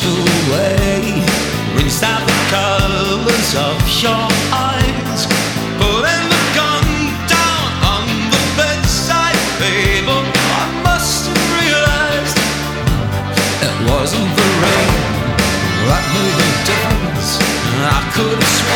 away, rinsed out the colors of your eyes, putting the gun down on the bedside table. I must have realized it wasn't the rain that made a difference. I could have sworn